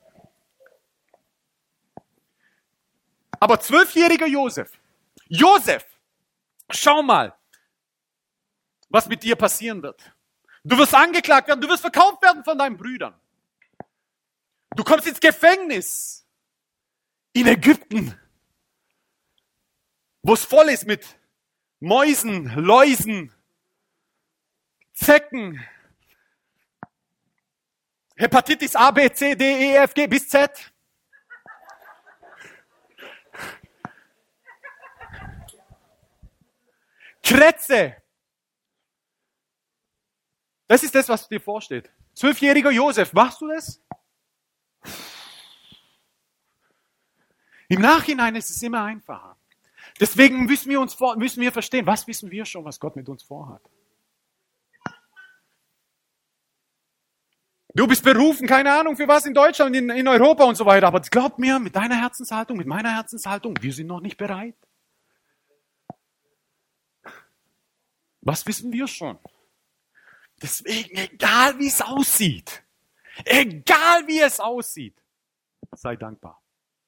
Aber zwölfjähriger Josef, Josef, schau mal, was mit dir passieren wird. Du wirst angeklagt werden, du wirst verkauft werden von deinen Brüdern. Du kommst ins Gefängnis in Ägypten, wo es voll ist mit Mäusen, Läusen, Zecken, Hepatitis A, B, C, D, E, F, G bis Z. Krätze. Das ist das, was dir vorsteht. Zwölfjähriger Josef, machst du das? Im Nachhinein ist es immer einfacher. Deswegen müssen wir uns vor, müssen wir verstehen, was wissen wir schon, was Gott mit uns vorhat. Du bist berufen, keine Ahnung für was in Deutschland, in, in Europa und so weiter. Aber glaub mir, mit deiner Herzenshaltung, mit meiner Herzenshaltung, wir sind noch nicht bereit. Was wissen wir schon? Deswegen, egal wie es aussieht, egal wie es aussieht, sei dankbar.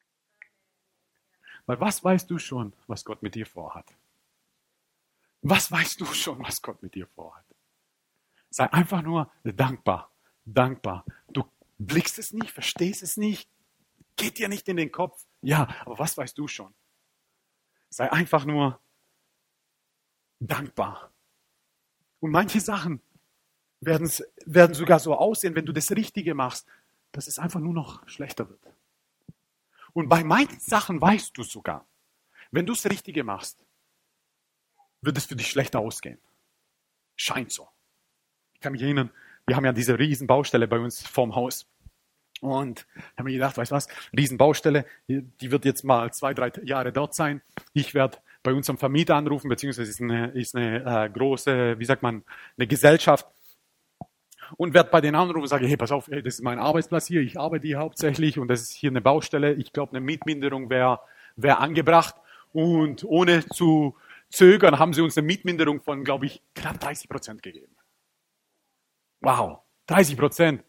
Weil was weißt du schon, was Gott mit dir vorhat? Was weißt du schon, was Gott mit dir vorhat? Sei einfach nur dankbar, dankbar. Du blickst es nicht, verstehst es nicht, geht dir nicht in den Kopf. Ja, aber was weißt du schon? Sei einfach nur dankbar. Und manche Sachen werden, werden sogar so aussehen, wenn du das Richtige machst, dass es einfach nur noch schlechter wird. Und bei manchen Sachen weißt du sogar, wenn du das Richtige machst, wird es für dich schlechter ausgehen. Scheint so. Ich kann mich erinnern, wir haben ja diese riesen Baustelle bei uns vorm Haus. Und haben mir gedacht, weißt du was, riesen Baustelle, die wird jetzt mal zwei, drei Jahre dort sein. Ich werde bei unserem Vermieter anrufen, beziehungsweise ist eine, ist eine äh, große, wie sagt man, eine Gesellschaft. Und werde bei denen anrufen und sage, hey, pass auf, hey, das ist mein Arbeitsplatz hier, ich arbeite hier hauptsächlich und das ist hier eine Baustelle. Ich glaube, eine Mietminderung wäre wär angebracht. Und ohne zu zögern haben sie uns eine Mietminderung von, glaube ich, knapp dreißig Prozent gegeben. Wow, dreißig Prozent.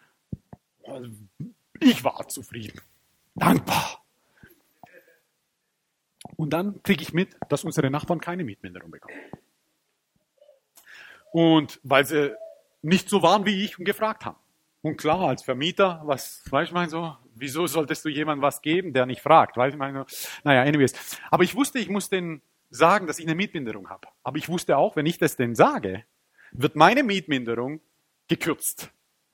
Ich war zufrieden, dankbar. Und dann kriege ich mit, dass unsere Nachbarn keine Mietminderung bekommen. Und weil sie nicht so waren wie ich und gefragt haben. Und klar, als Vermieter, was, weißt du, mein so, wieso solltest du jemandem was geben, der nicht fragt? Weißt du, mein, naja, anyways. Aber ich wusste, ich muss denen sagen, dass ich eine Mietminderung habe. Aber ich wusste auch, wenn ich das denen sage, wird meine Mietminderung gekürzt.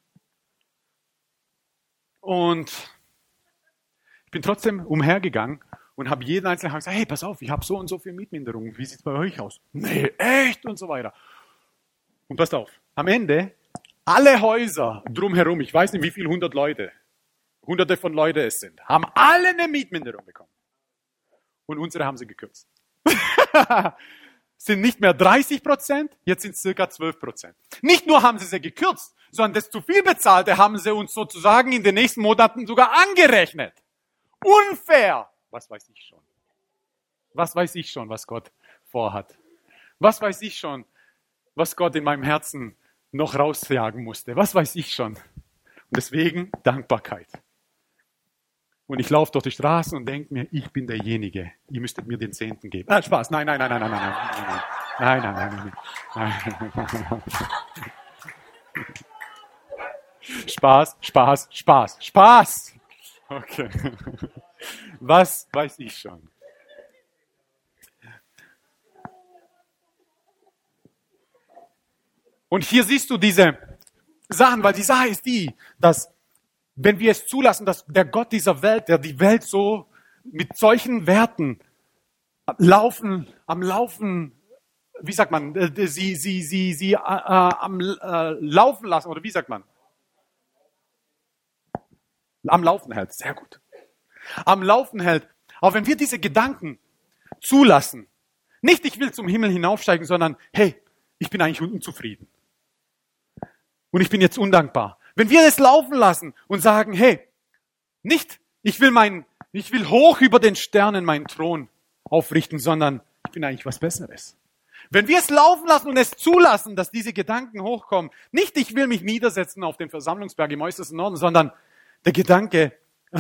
Und ich bin trotzdem umhergegangen und habe jeden einzelnen gesagt, hey, pass auf, ich habe so und so viel Mietminderung. Wie sieht es bei euch aus? Nee, echt? Und so weiter. Und passt auf, am Ende, alle Häuser drumherum, ich weiß nicht, wie viele hundert Leute, hunderte von Leuten es sind, haben alle eine Mietminderung bekommen. Und unsere haben sie gekürzt. Sind nicht mehr dreißig Prozent, jetzt sind es circa zwölf Prozent. Nicht nur haben sie sie gekürzt, sondern das zu viel bezahlte haben sie uns sozusagen in den nächsten Monaten sogar angerechnet. Unfair! Was weiß ich schon? Was weiß ich schon, was Gott vorhat? Was weiß ich schon, was Gott in meinem Herzen noch rausjagen musste? Was weiß ich schon? Und deswegen Dankbarkeit. Und ich laufe durch die Straßen und denke mir, ich bin derjenige. Ihr müsstet mir den Zehnten geben. Ah, Spaß. Nein, nein, nein, nein, nein, nein, nein, nein, nein, nein, nein, nein. Spaß, Spaß, Spaß, Spaß. Okay. Was weiß ich schon? Und hier siehst du diese Sachen, weil die Sache ist die, dass wenn wir es zulassen, dass der Gott dieser Welt, der die Welt so mit solchen Werten laufen, am Laufen, wie sagt man, sie, sie, sie, sie äh, am äh, Laufen lassen, oder wie sagt man? Am Laufen hält, sehr gut. Am Laufen hält. Aber wenn wir diese Gedanken zulassen, nicht ich will zum Himmel hinaufsteigen, sondern hey, ich bin eigentlich unzufrieden. Und ich bin jetzt undankbar. Wenn wir es laufen lassen und sagen, hey, nicht, ich will mein, ich will hoch über den Sternen meinen Thron aufrichten, sondern ich bin eigentlich was Besseres. Wenn wir es laufen lassen und es zulassen, dass diese Gedanken hochkommen, nicht ich will mich niedersetzen auf den Versammlungsberg im äußersten Norden, sondern der Gedanke,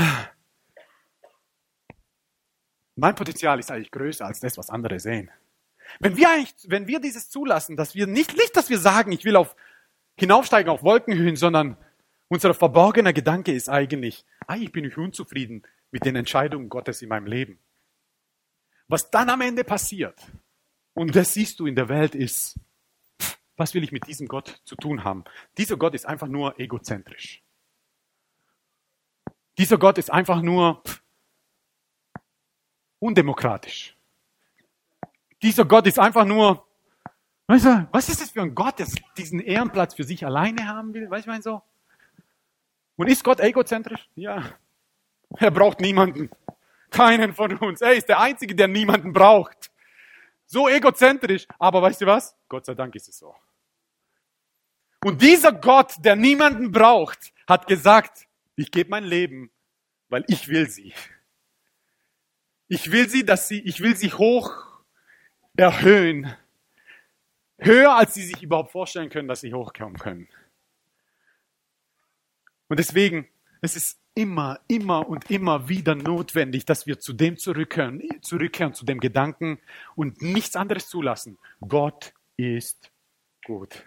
mein Potenzial ist eigentlich größer als das, was andere sehen. Wenn wir eigentlich, wenn wir dieses zulassen, dass wir nicht, nicht, dass wir sagen, ich will auf hinaufsteigen auf Wolkenhöhen, sondern unser verborgener Gedanke ist eigentlich, eigentlich bin ich unzufrieden mit den Entscheidungen Gottes in meinem Leben. Was dann am Ende passiert, und das siehst du in der Welt, ist, was will ich mit diesem Gott zu tun haben? Dieser Gott ist einfach nur egozentrisch. Dieser Gott ist einfach nur undemokratisch. Dieser Gott ist einfach nur, weißt du, was ist das für ein Gott, der diesen Ehrenplatz für sich alleine haben will? Weißt du, ich meine so? Und ist Gott egozentrisch? Ja. Er braucht niemanden. Keinen von uns. Er ist der Einzige, der niemanden braucht. So egozentrisch. Aber weißt du was? Gott sei Dank ist es so. Und dieser Gott, der niemanden braucht, hat gesagt, ich gebe mein Leben, weil ich will sie. Ich will sie, dass sie, ich will sie hoch erhöhen. Höher, als sie sich überhaupt vorstellen können, dass sie hochkommen können. Und deswegen, es ist immer, immer und immer wieder notwendig, dass wir zu dem zurückkehren, zurückkehren, zu dem Gedanken und nichts anderes zulassen. Gott ist gut.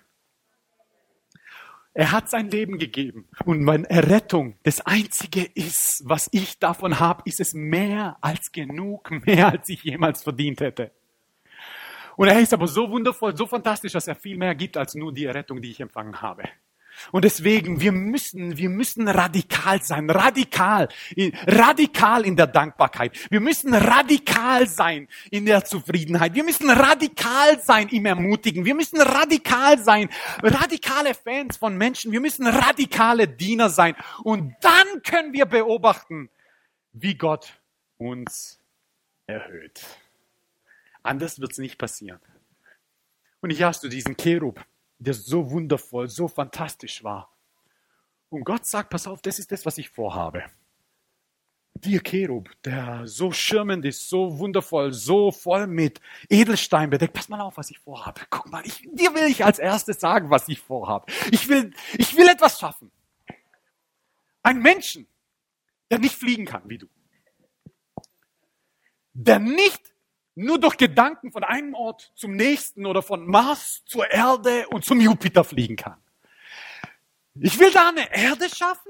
Er hat sein Leben gegeben und meine Errettung, das Einzige ist, was ich davon habe, ist es mehr als genug, mehr als ich jemals verdient hätte. Und er ist aber so wundervoll, so fantastisch, dass er viel mehr gibt als nur die Errettung, die ich empfangen habe. Und deswegen, wir müssen, wir müssen radikal sein, radikal, radikal in der Dankbarkeit. Wir müssen radikal sein in der Zufriedenheit. Wir müssen radikal sein im Ermutigen. Wir müssen radikal sein, radikale Fans von Menschen. Wir müssen radikale Diener sein. Und dann können wir beobachten, wie Gott uns erhöht. Anders wird es nicht passieren. Und hier hast du diesen Cherub, der so wundervoll, so fantastisch war. Und Gott sagt, pass auf, das ist das, was ich vorhabe. Dir Cherub, der so schirmend ist, so wundervoll, so voll mit Edelstein bedeckt. Pass mal auf, was ich vorhabe. Guck mal, ich, dir will ich als erstes sagen, was ich vorhabe. Ich will, ich will etwas schaffen. Einen Menschen, der nicht fliegen kann wie du. Der nicht nur durch Gedanken von einem Ort zum nächsten oder von Mars zur Erde und zum Jupiter fliegen kann. Ich will da eine Erde schaffen,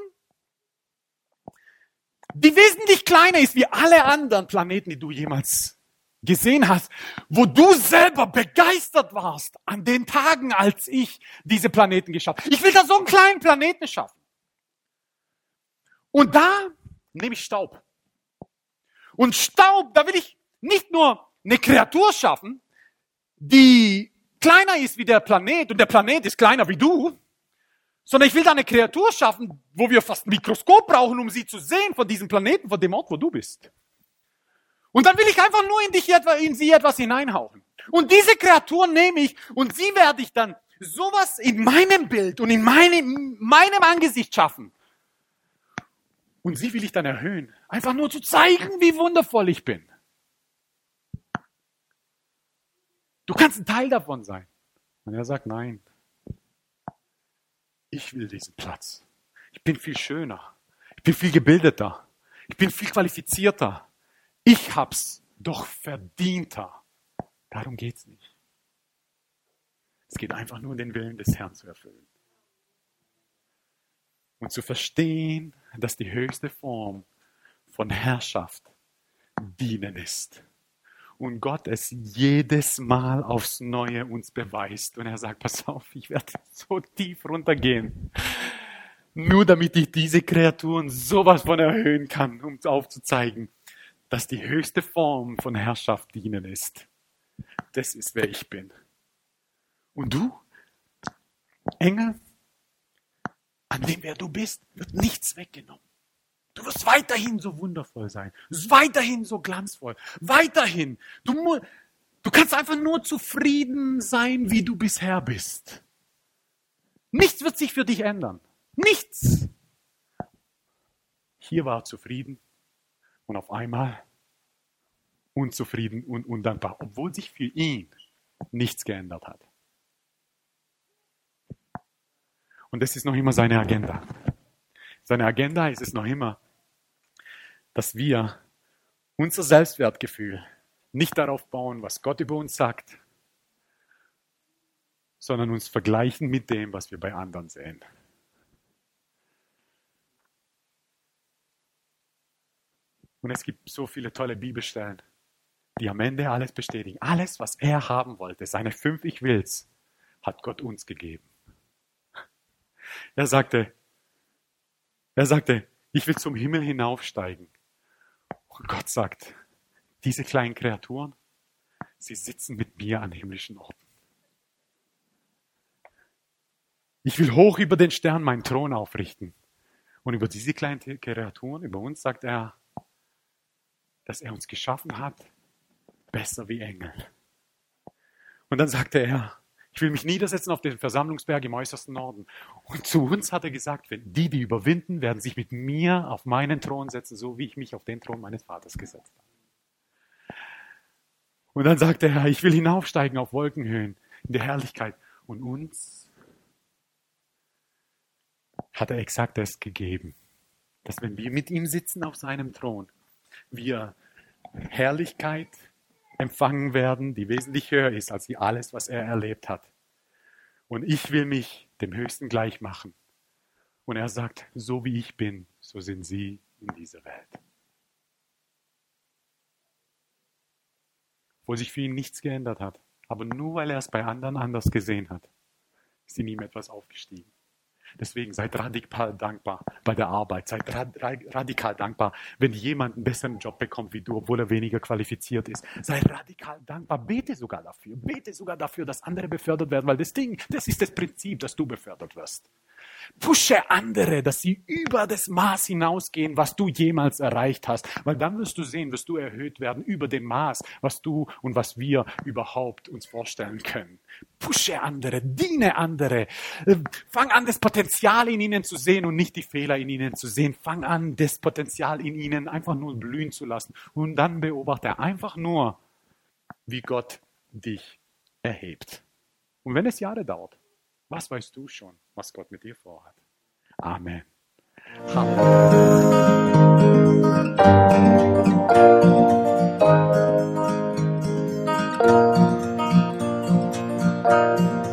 die wesentlich kleiner ist wie alle anderen Planeten, die du jemals gesehen hast, wo du selber begeistert warst an den Tagen, als ich diese Planeten geschaffen habe. Ich will da so einen kleinen Planeten schaffen. Und da nehme ich Staub. Und Staub, da will ich nicht nur eine Kreatur schaffen, die kleiner ist wie der Planet und der Planet ist kleiner wie du, sondern ich will da eine Kreatur schaffen, wo wir fast ein Mikroskop brauchen, um sie zu sehen von diesem Planeten, von dem Ort, wo du bist. Und dann will ich einfach nur in dich etwa, in sie etwas hineinhauchen. Und diese Kreatur nehme ich und sie werde ich dann sowas in meinem Bild und in meinem, meinem Angesicht schaffen. Und sie will ich dann erhöhen. Einfach nur zu zeigen, wie wundervoll ich bin. Du kannst ein Teil davon sein. Und er sagt, nein. Ich will diesen Platz. Ich bin viel schöner. Ich bin viel gebildeter. Ich bin viel qualifizierter. Ich hab's doch verdienter. Darum geht's nicht. Es geht einfach nur, den Willen des Herrn zu erfüllen. Und zu verstehen, dass die höchste Form von Herrschaft dienen ist. Und Gott es jedes Mal aufs Neue uns beweist. Und er sagt, pass auf, ich werde so tief runtergehen. Nur damit ich diese Kreaturen sowas von erhöhen kann, um aufzuzeigen, dass die höchste Form von Herrschaft dienen ist. Das ist, wer ich bin. Und du, Engel, an dem, wer du bist, wird nichts weggenommen. Du wirst weiterhin so wundervoll sein, weiterhin so glanzvoll, weiterhin. Du, mu- du kannst einfach nur zufrieden sein, wie du bisher bist. Nichts wird sich für dich ändern. Nichts. Hier war er zufrieden und auf einmal unzufrieden und undankbar, obwohl sich für ihn nichts geändert hat. Und das ist noch immer seine Agenda. Seine Agenda ist es noch immer, dass wir unser Selbstwertgefühl nicht darauf bauen, was Gott über uns sagt, sondern uns vergleichen mit dem, was wir bei anderen sehen. Und es gibt so viele tolle Bibelstellen, die am Ende alles bestätigen. Alles, was er haben wollte, seine fünf Ich Wills, hat Gott uns gegeben. Er sagte, er sagte, ich will zum Himmel hinaufsteigen. Und Gott sagt, diese kleinen Kreaturen, sie sitzen mit mir an himmlischen Orten. Ich will hoch über den Stern meinen Thron aufrichten. Und über diese kleinen Kreaturen, über uns sagt er, dass er uns geschaffen hat, besser wie Engel. Und dann sagte er, ich will mich niedersetzen auf den Versammlungsberg im äußersten Norden. Und zu uns hat er gesagt, wenn die, die überwinden, werden sich mit mir auf meinen Thron setzen, so wie ich mich auf den Thron meines Vaters gesetzt habe. Und dann sagte er, ich will hinaufsteigen auf Wolkenhöhen in der Herrlichkeit. Und uns hat er exakt das gegeben, dass wenn wir mit ihm sitzen auf seinem Thron, wir Herrlichkeit empfangen werden, die wesentlich höher ist als die alles, was er erlebt hat. Und ich will mich dem Höchsten gleich machen. Und er sagt, so wie ich bin, so sind sie in dieser Welt. Wo sich für ihn nichts geändert hat, aber nur weil er es bei anderen anders gesehen hat, ist in ihm etwas aufgestiegen. Deswegen seid radikal dankbar bei der Arbeit. Seid rad, radikal dankbar, wenn jemand einen besseren Job bekommt wie du, obwohl er weniger qualifiziert ist. Sei radikal dankbar. Bete sogar dafür. Bete sogar dafür, dass andere befördert werden, weil das Ding, das ist das Prinzip, dass du befördert wirst. Pushe andere, dass sie über das Maß hinausgehen, was du jemals erreicht hast. Weil dann wirst du sehen, wirst du erhöht werden über dem Maß, was du und was wir überhaupt uns vorstellen können. Pushe andere, diene andere. Fang an, das Potenzial in ihnen zu sehen und nicht die Fehler in ihnen zu sehen. Fang an, das Potenzial in ihnen einfach nur blühen zu lassen. Und dann beobachte einfach nur, wie Gott dich erhebt. Und wenn es Jahre dauert, was weißt du schon, was Gott mit dir vorhat? Amen. Halleluja. Amen.